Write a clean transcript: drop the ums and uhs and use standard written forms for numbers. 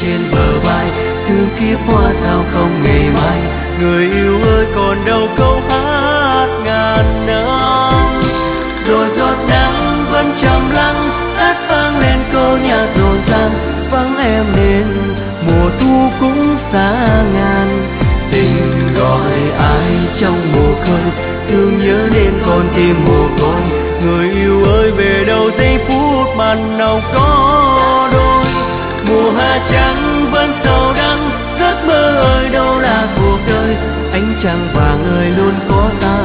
trên bờ vai. Thương kiếp hoa sao không ngày mai, người yêu ơi còn đâu câu hát ngàn năm. Rồi giọt nắng vẫn trầm lắng, hát vang lên câu nhạc rộn ràng. Vắng em nên mùa thu cũng xa ngàn. Tình gọi ai trong mùa khơi, thương nhớ nên con tim mồ côi. Người yêu ơi về đâu giây phút màn nào có đôi. Mùa hạ trắng vẫn sầu đắng, giấc mơ ơi đâu là cuộc đời. Ánh trăng vàng ơi luôn có ta